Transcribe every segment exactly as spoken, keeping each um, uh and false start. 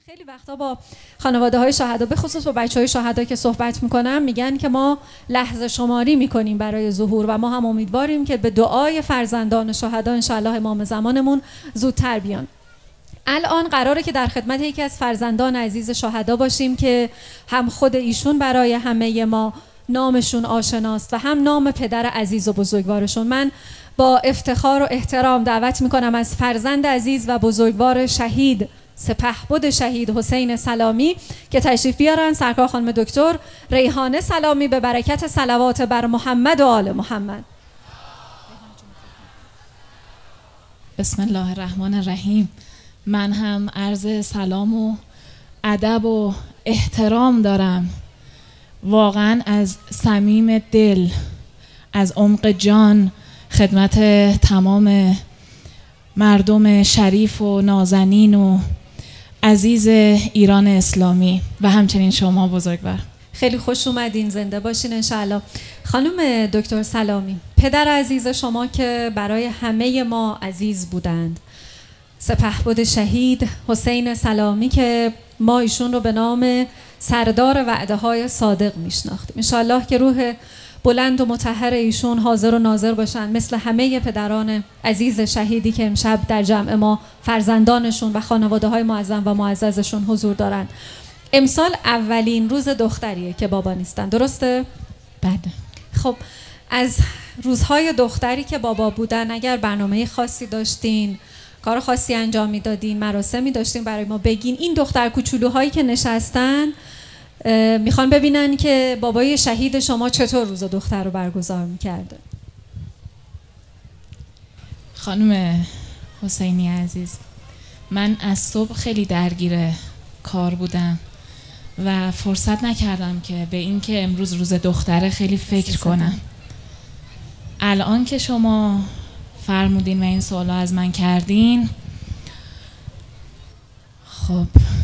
خیلی وقتا با خانواده های شهدا به خصوص با بچه های شهدا که صحبت میکنم میگن که ما لحظه شماری میکنیم برای ظهور و ما هم امیدواریم که به دعای فرزندان شهدا انشاءالله امام زمانمون زودتر بیان. الان قراره که در خدمت یکی از فرزندان عزیز شهدا باشیم که هم خود ایشون برای همه ما نامشون آشناست و هم نام پدر عزیز و بزرگوارشون. من با افتخار و احترام دعوت میکنم از فرزند عزیز و بزرگوار شهید سپهبد شهید حسین سلامی که تشریف بیارن. سرکار خانم دکتر ریحانه سلامی به برکت صلوات بر محمد و آل محمد. بسم الله الرحمن الرحیم. من هم عرض سلام و ادب و احترام دارم، واقعا از صمیم دل، از عمق جان، خدمت تمام مردم شریف و نازنین و عزیز ایران اسلامی و همچنین شما بزرگوار. خیلی خوش اومدین، زنده باشین انشاءالله. خانم دکتر سلامی، پدر عزیز شما که برای همه ما عزیز بودند، سپهبد شهید حسین سلامی که ما ایشون رو به نام سردار وعده های صادق میشناختیم، انشاءالله که روح بلند و مطهر ایشون حاضر و ناظر باشن مثل همه پدران عزیز شهیدی که امشب در جمع ما فرزندانشون و خانواده های معظم و معززشون حضور دارن. امسال اولین روز دختریه که بابا نیستن، درسته؟ بله. خب از روزهای دختری که بابا بودن اگر برنامه خاصی داشتین، کار خاصی انجام میدادین، مراسمی داشتین برای ما بگین. این دختر کوچولوهایی که نشستن میخوان ببینن که بابای شهید شما چطور روز دختر رو برگزار میکرده. خانم حسینی عزیز، من از صبح خیلی درگیر کار بودم و فرصت نکردم که به این که امروز روز دختره خیلی فکر کنم. الان که شما فرمودین و این سوالا از من کردین، خب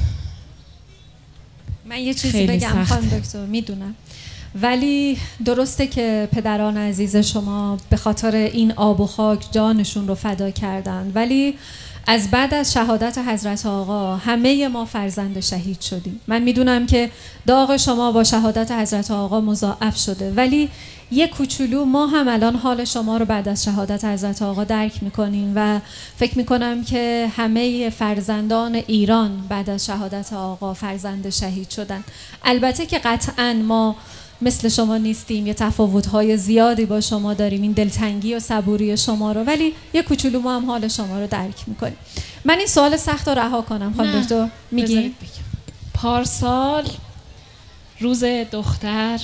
من یه چیزی بگم خانم دکتر، میدونم، ولی درسته که پدران عزیز شما به خاطر این آب و خاک جانشون رو فدا کردن، ولی از بعد از شهادت حضرت آقا همه ما فرزند شهید شدیم. من میدونم که داغ شما با شهادت حضرت آقا مضاعف شده، ولی یک کوچولو ما هم الان حال شما رو بعد از شهادت حضرت آقا درک میکنیم و فکر میکنم که همه فرزندان ایران بعد از شهادت آقا فرزند شهید شدن. البته که قطعاً ما مثل شما نیستیم، یه تفاوت‌های زیادی با شما داریم، این دلتنگی و صبوری شما رو، ولی یه کوچولو ما هم حال شما رو درک میکنیم. من این سوال سخت رو رها کنم خانم دکتر، میگی؟ پارسال روز دختر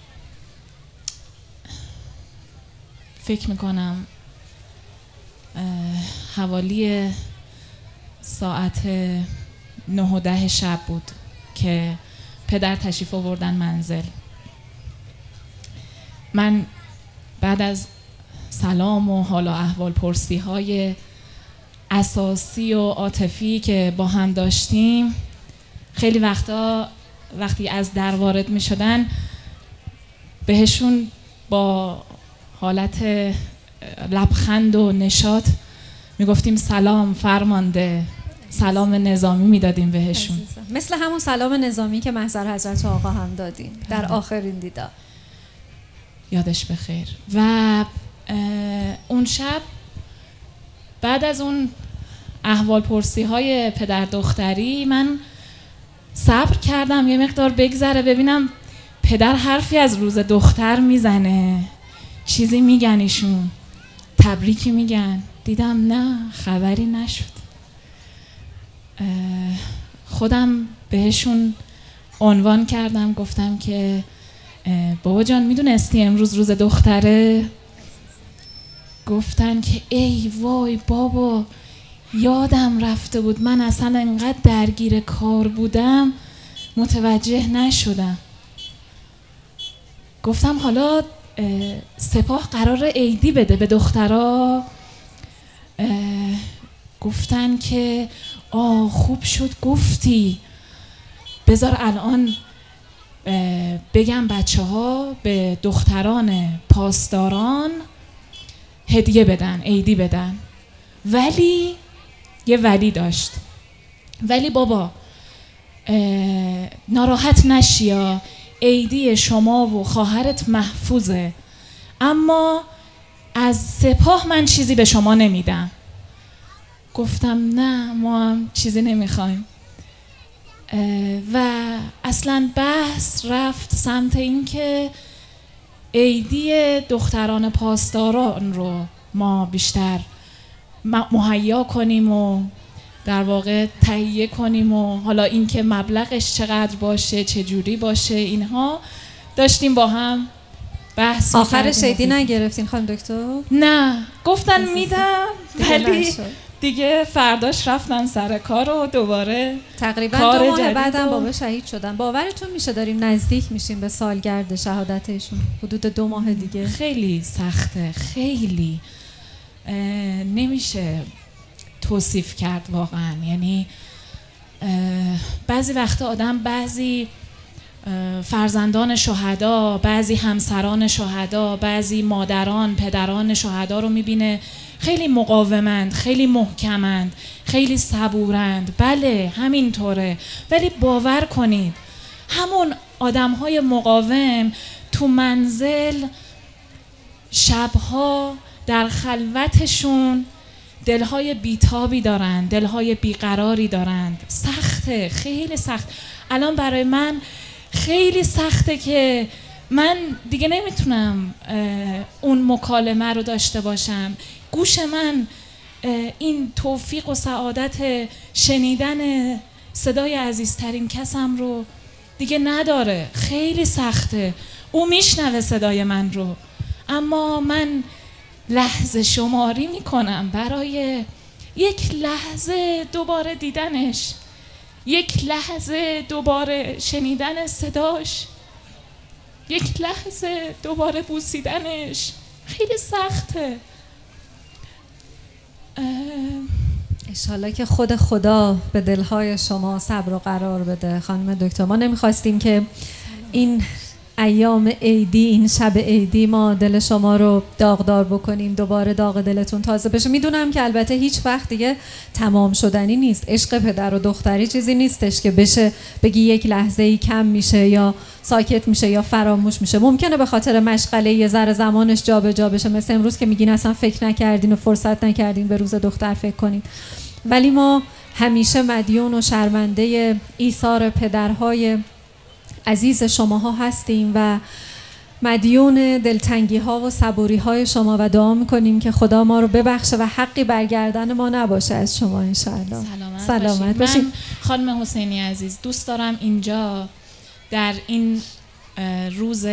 فکر میکنم حوالی ساعت نه و ده شب بود که پدر تشریف آوردن منزل. من بعد از سلام و حال و احوال پرسی های اساسی و عاطفی که با هم داشتیم، خیلی وقتا وقتی از در وارد می شدن بهشون با حالت لبخند و نشاط می گفتیم سلام فرمانده، سلام نظامی می دادیم بهشون، مثل همون سلام نظامی که محضر حضرت آقا هم دادیم در آخرین دیدار، یادش بخیر. و اون شب بعد از اون احوال پرسی های پدر دختری من صبر کردم یه مقدار بگذره ببینم پدر حرفی از روز دختر میزنه، چیزی میگن ایشون، تبریکی میگن. دیدم نه، خبری نشد. خودم بهشون عنوان کردم، گفتم که بابا جان میدونستی امروز روز دختره؟ گفتن که ای وای بابا یادم رفته بود، من اصلا انقدر درگیر کار بودم متوجه نشدم. گفتم حالا سپاه قرار عیدی بده به دخترها؟ گفتن که آه خوب شد گفتی، بذار الان بگم بچه ها به دختران پاسداران هدیه بدن، عیدی بدن. ولی یه ولی داشت، ولی بابا ناراحت نشیا، عیدی شما و خواهرت محفوظه، اما از سپاه من چیزی به شما نمیدم. گفتم نه، ما هم چیزی نمیخوایم. و اصلا بحث رفت سمت این که عیدی دختران پاسداران رو ما بیشتر مهیا کنیم و در واقع تهیه کنیم و حالا این که مبلغش چقدر باشه، چه جوری باشه، اینها داشتیم با هم بحث. آخرش عیدی نگرفتین خانم دکتر؟ نه، گفتن میدم ولی دیگه فرداش رفتن سر کار و دوباره تقریبا دو ماه بعدم بابا شهید شدن. باورتون میشه داریم نزدیک میشیم به سالگرد شهادتشون؟ حدود دو ماه دیگه. خیلی سخته، خیلی نمیشه توصیف کرد واقعا. یعنی بعضی وقتا آدم بعضی فرزندان شهدا، بعضی همسران شهدا، بعضی مادران، پدران شهدا رو میبینه خیلی مقاومند، خیلی محکمند، خیلی صبورند. بله همینطوره، ولی باور کنید همون آدم‌های مقاوم تو منزل شبها در خلوتشون دلهای بیتابی دارند، دلهای بیقراری دارند. سخته، خیلی سخت. الان برای من خیلی سخته که من دیگه نمیتونم اون مکالمه رو داشته باشم. گوش من این توفیق و سعادت شنیدن صدای عزیزترین کسم رو دیگه نداره. خیلی سخته. او میشنوه صدای من رو، اما من لحظه شماری میکنم برای یک لحظه دوباره دیدنش، یک لحظه دوباره شنیدن صداش، یک لحظه دوباره بوسیدنش. خیلی سخته. انشالله که خود خدا به دلهای شما صبر و قرار بده خانم دکتر. ما نمیخواستیم که این ایام عیدی، این شب عیدی ما دل شما رو داغدار بکنیم، دوباره داغ دلتون تازه بشه. میدونم که البته هیچ وقت دیگه تمام شدنی نیست. عشق پدر و دختری چیزی نیستش که بشه بگی یک لحظه ای کم میشه یا ساکت میشه یا فراموش میشه. ممکنه به خاطر مشغله یه ذره زمانش جابجا بشه، مثل امروز که میگین اصلا فکر نکردین و فرصت نکردین به روز دختر فکر کنین. ولی ما همیشه مدیون و شرمنده ایثار پدرهای عزیز شماها هستیم و مدیون دلتنگی ها و صبوری های شما و دعا میکنیم که خدا ما رو ببخشه و حقی برگردن ما نباشه از شما انشاءالله. سلامت, سلامت باشید. من خانم حسینی عزیز دوست دارم اینجا در این روز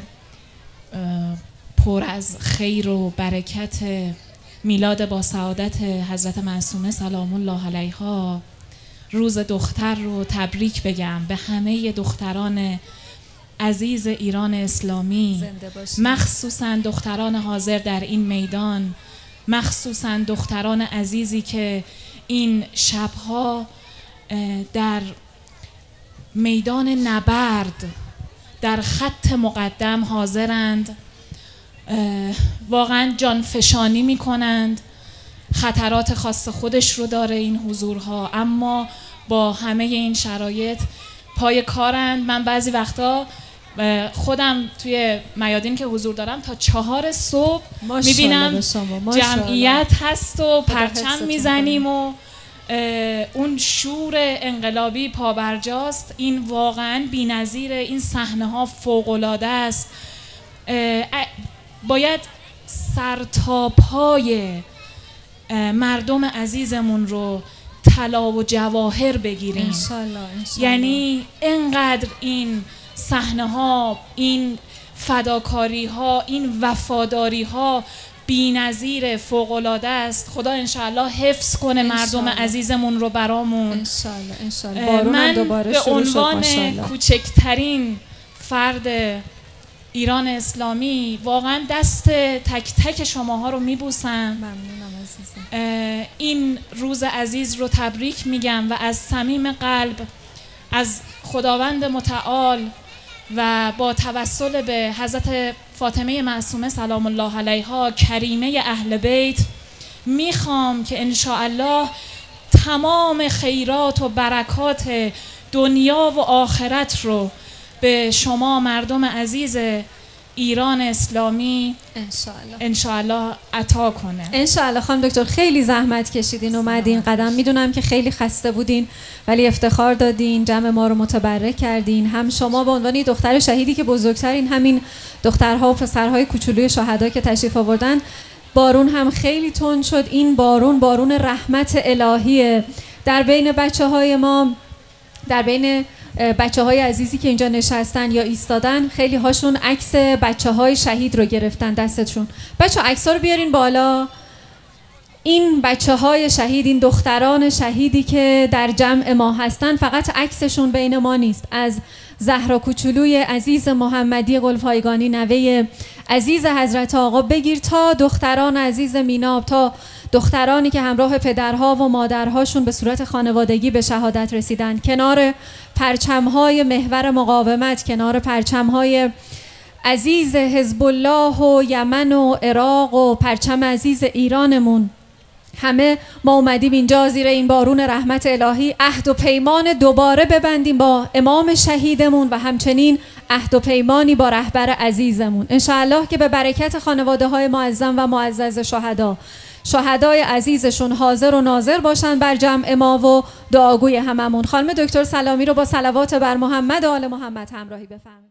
پر از خیر و برکت میلاد با سعادت حضرت معصومه سلام الله علیها روز دختر رو تبریک بگم به همه دختران عزیز ایران اسلامی، مخصوصاً دختران حاضر در این میدان، مخصوصاً دختران عزیزی که این شبها در میدان نبرد در خط مقدم حاضرند، واقعاً جانفشانی می کنند. خطرات خاص خودش رو داره این حضورها، اما با همه این شرایط پای کارند. من بعضی وقتا خودم توی میادین که حضور دارم تا چهار صبح میبینم جمعیت هست و پرچم میزنیم و اون شور انقلابی پابرجاست. این واقعا بی‌نظیره. این صحنه ها فوق‌العاده است. باید سر تا پای مردم عزیزمون رو طلا و جواهر بگیریم. انشالله انشالله. یعنی انقدر این صحنه ها، این فداکاری ها، این وفاداری ها بی‌نظیر، فوق‌العاده است. خدا انشالله حفظ کنه مردم عزیزمون رو برامون. انشالله انشالله. من دوباره به عنوان کوچکترین فرد ایران اسلامی واقعا دست تک تک شماها رو میبوسم. ممنونم عزیزم. این روز عزیز رو تبریک میگم و از صمیم قلب از خداوند متعال و با توسل به حضرت فاطمه معصومه سلام الله علیها کریمه اهل بیت میخوام که انشاءالله تمام خیرات و برکات دنیا و آخرت رو به شما مردم عزیز ایران اسلامی انشاءالله انشاءالله عطا کنه. انشاءالله. خانم دکتر خیلی زحمت کشیدین اومدین قدم، میدونم که خیلی خسته بودین ولی افتخار دادین، جمع ما رو متبرک کردین. هم شما به عنوان دختر شهیدی که بزرگترین، همین دخترها و پسرهای کوچولوی شهدا که تشریف آوردن. بارون هم خیلی تند شد. این بارون بارون رحمت الهیه در بین بچه های ما، در بین بچه های عزیزی که اینجا نشستن یا ایستادن. خیلی هاشون عکس بچه های شهید رو گرفتن دستشون. بچه عکس ها رو بیارین بالا. این بچه های شهید، این دختران شهیدی که در جمع ما هستن، فقط عکسشون بین ما نیست. از زهرا کوچولوی عزیز محمدی قلپایگانی، نوه عزیز حضرت آقا بگیر، تا دختران عزیز میناب، تا دخترانی که همراه پدرها و مادرهاشون به صورت خانوادگی به شهادت رسیدن، کنار پرچمهای محور مقاومت، کنار پرچمهای عزیز حزب الله و یمن و عراق و پرچم عزیز ایرانمون. همه ما اومدیم اینجا زیر این بارون رحمت الهی عهد و پیمان دوباره ببندیم با امام شهیدمون و همچنین عهد و پیمانی با رهبر عزیزمون. انشاءالله که به برکت خانواده های معظم و معزز شهدا، شهدای عزیزشون حاضر و ناظر باشن بر جمع ما و دعاگوی هممون. خانم دکتر سلامی رو با صلوات بر محمد و آل محمد همراهی بفرمایید.